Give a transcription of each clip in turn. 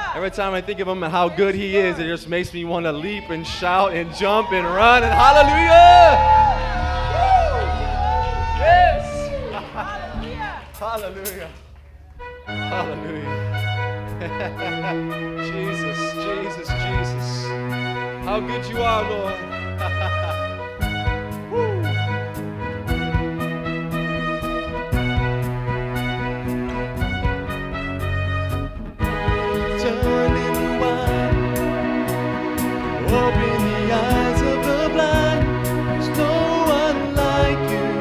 Every time I think of him and how good he is, it just makes me want to leap and shout and jump and run and hallelujah! Yes! Hallelujah! Hallelujah! Jesus, Jesus, Jesus. How good you are, Lord. Woo. Turning wide, open the eyes of the blind. There's no one like you,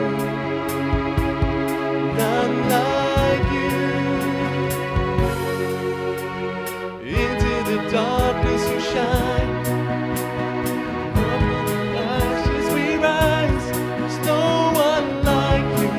none like you. Into the darkness you shine. From the ashes we rise. There's no one like you,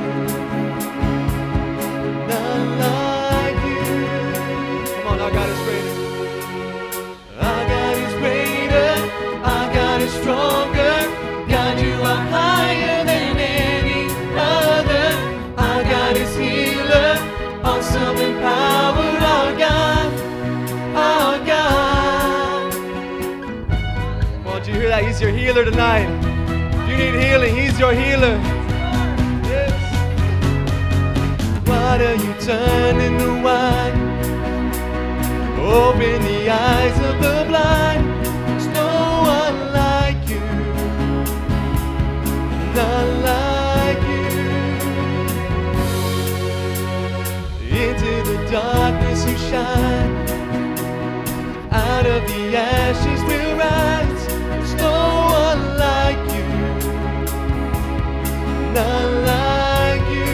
none like you. Come on, our God is greater. Our God is greater. Our God is stronger. God, you are higher than any other. Our God is healer, awesome in power. Our God, our God. Won't you hear that? He's your healer tonight. If you need healing, He's your healer. Yes. Water you turn into wine. Open the eyes of the blind. There's no one like you, none like you. Into the darkness you shine. Out of the ashes we'll rise. There's no one like you, none like you.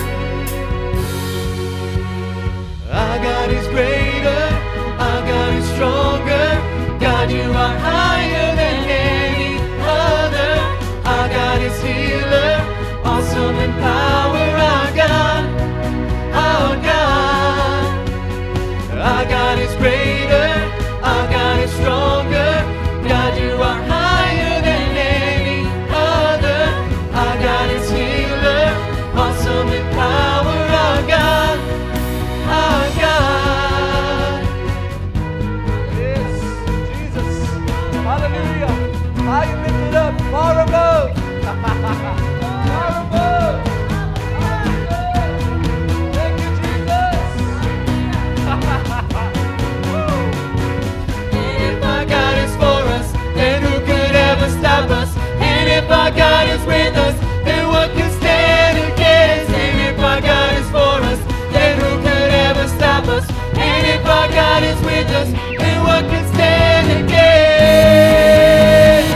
Our God is greater. Our God is stronger. God, you are higher than any other. Our God is healer, awesome in power. Our God, our God. Our God is greater. Our God is stronger. God, you are higher than any other. Our God is healer, awesome in power. Our God, our God. Yes, Jesus. Hallelujah. High and lifted up, far above. Far above. Thank you, Jesus. If our God is for us, then who could ever stop us? And if our God is with us, then what can stand against? And if our God is for us, then who could ever stop us? And if our God is with us, then what can stand against?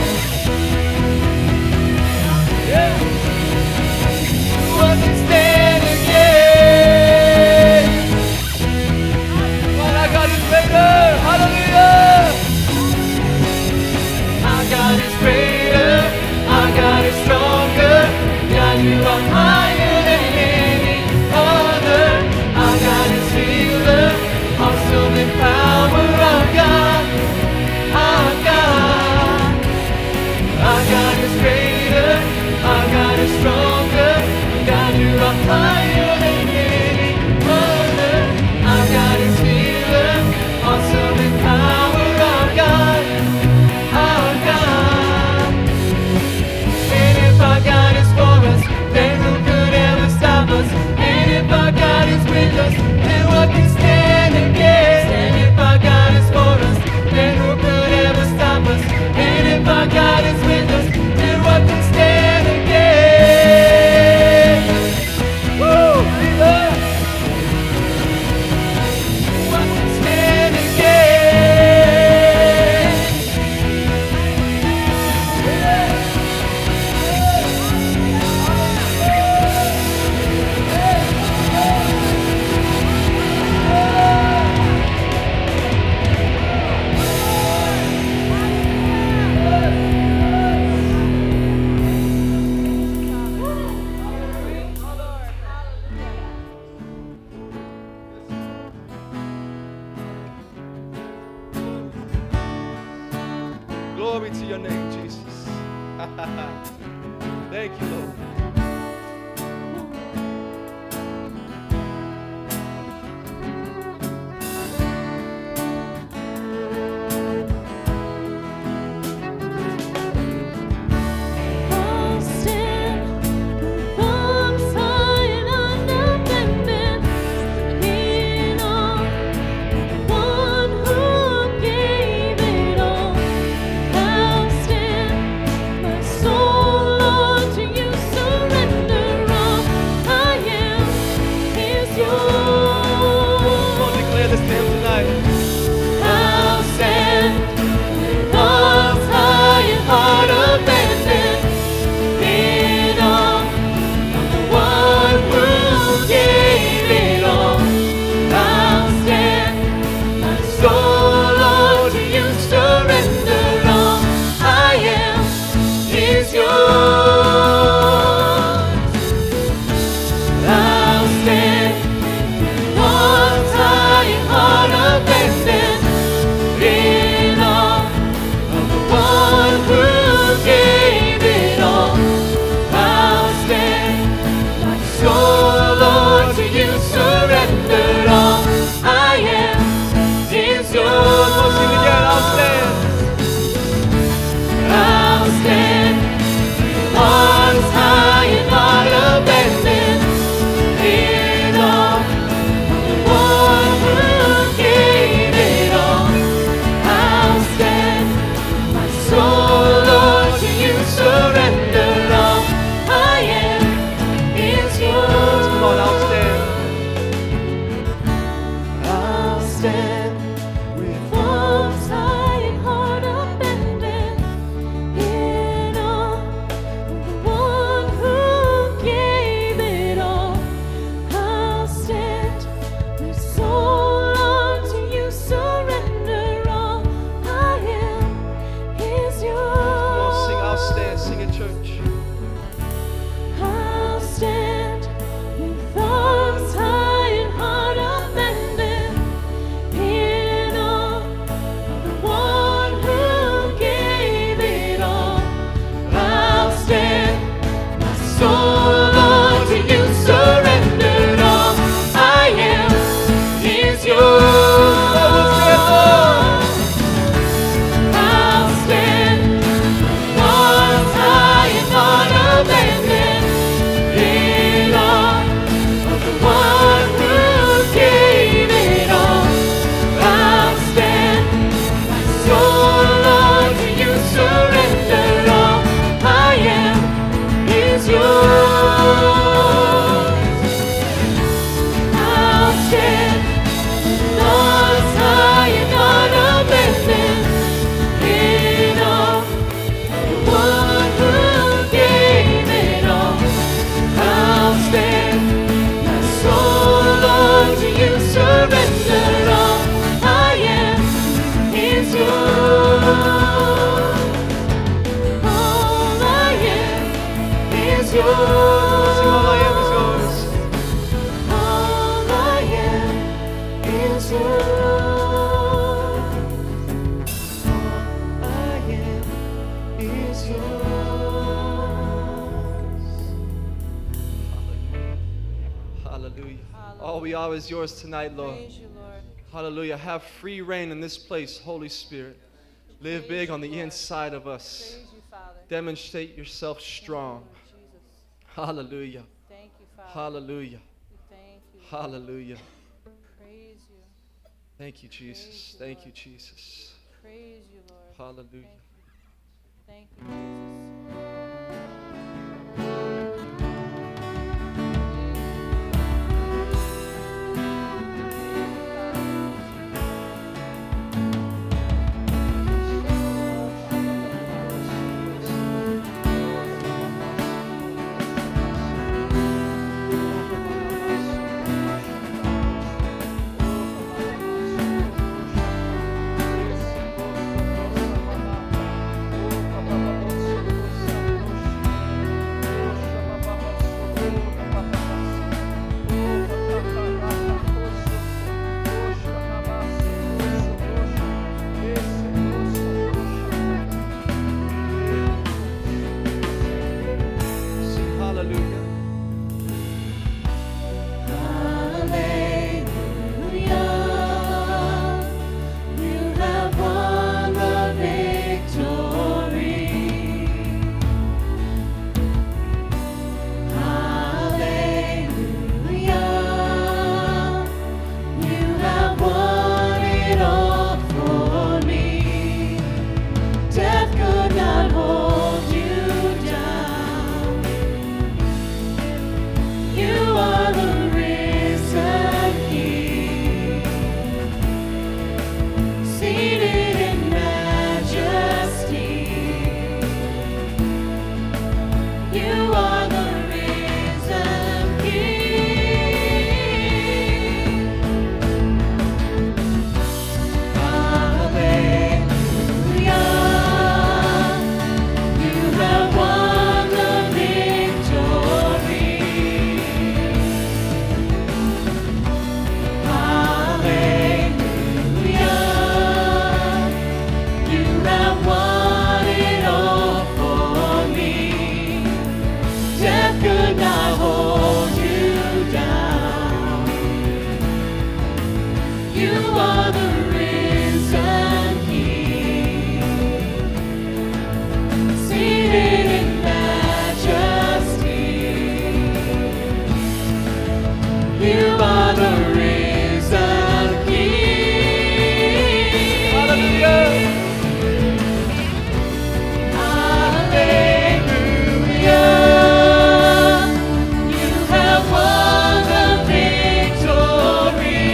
Yeah. What can stand against? Well, our God is greater. Hallelujah. Our God is greater. Our God is stronger. God, you are higher than any other. Our God is healer, awesome in power. Our God, our God. Our God is greater. Our God is stronger. God, you are higher than any other. Our God is healer, awesome in power. Our God, our God. And if our God is for us, then who could ever stop us? And if our God is with us, then what can stand against? And if our God is for us, then who could ever stop us? And if our God is with us, then what can stand against? Woo! Jesus! What can stand against? Glory to your name, Jesus. Thank you, Lord. all is yours tonight, Lord. Praise you, Lord. Hallelujah. Have free reign in this place, Holy Spirit. Live big on the inside of us. Praise you, Father. Demonstrate yourself strong. Thank you, Lord Jesus. Hallelujah. Thank you, Father. Hallelujah. We thank you. Hallelujah. Praise you. Thank you, Jesus. Praise you, Thank Lord. you, Jesus. Praise you, Lord. Hallelujah. Thank you, Jesus. Sing hallelujah. You have won the victory. Hallelujah. You have won it all for me. Death could not hold you down. You are the risen King, seated in majesty. You are the risen King. Hallelujah. You have won the victory. Hallelujah. You have won it all for me. Death could not hold you down. You are the risen King, seated in majesty. You are the risen King. Hallelujah. Hallelujah. You have won the victory.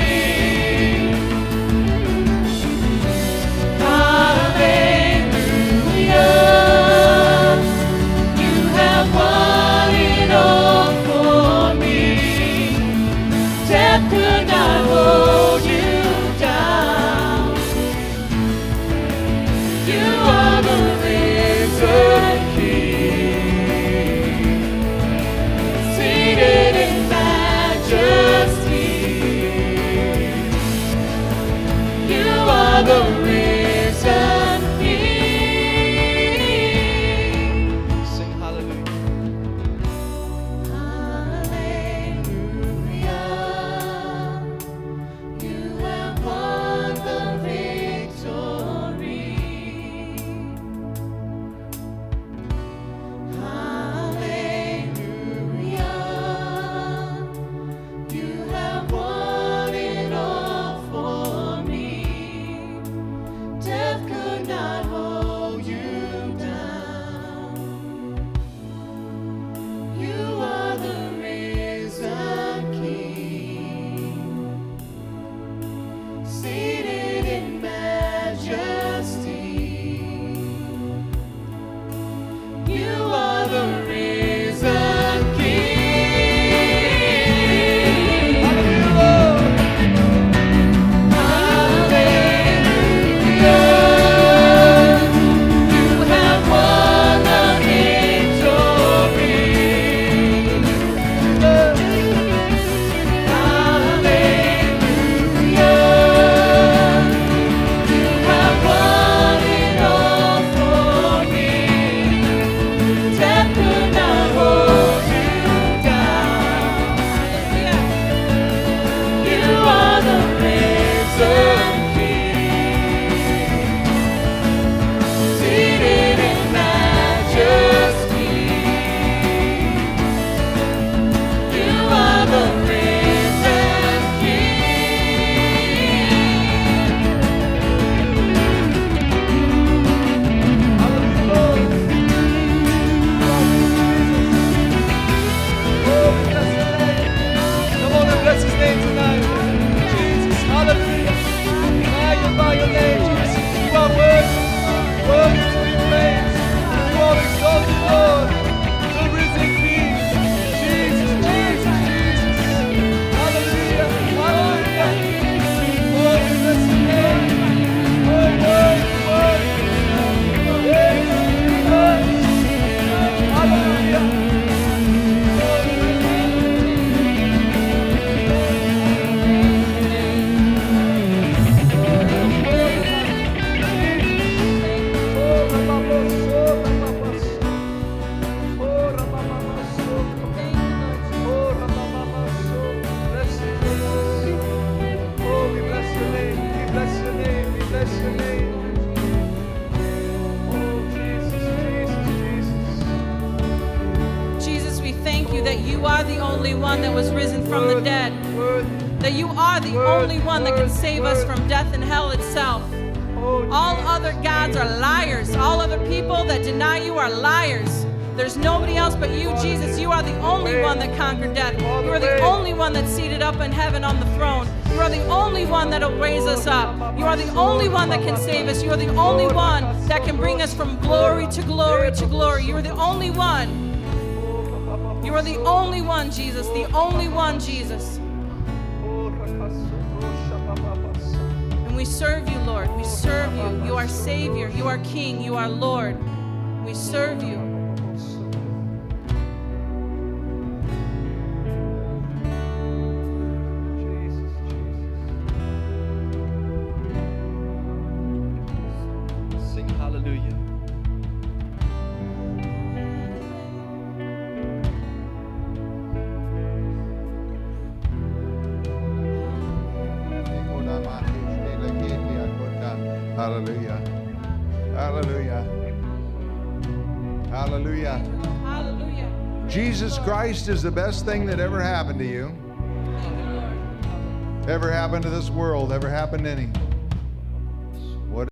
Hallelujah. You have won it all for me. Death could not hold you down. You are the risen King, seated in majesty. You are the risen King. Sing hallelujah. Hallelujah. You have won the victory. Hallelujah. You have won it all for me. one that was risen from the dead. That you are the only one that can save us from death and hell itself. All other gods are liars. All other people that deny you are liars. There's nobody else but you, Jesus. You are the only one that conquered death. You are the only one that's seated up in heaven on the throne. You are the only one that will raise us up. You are the only one that can save us. You are the only one that can bring us from glory to glory to glory. You are the only one. You are the only one, Jesus. The only one, Jesus. And we serve you, Lord. We serve you. You are Savior. You are King. You are Lord. We serve you. Sing hallelujah. Hallelujah. Hallelujah. Hallelujah. Hallelujah. Jesus Christ is the best thing that ever happened to you, ever happened to this world, ever happened to any.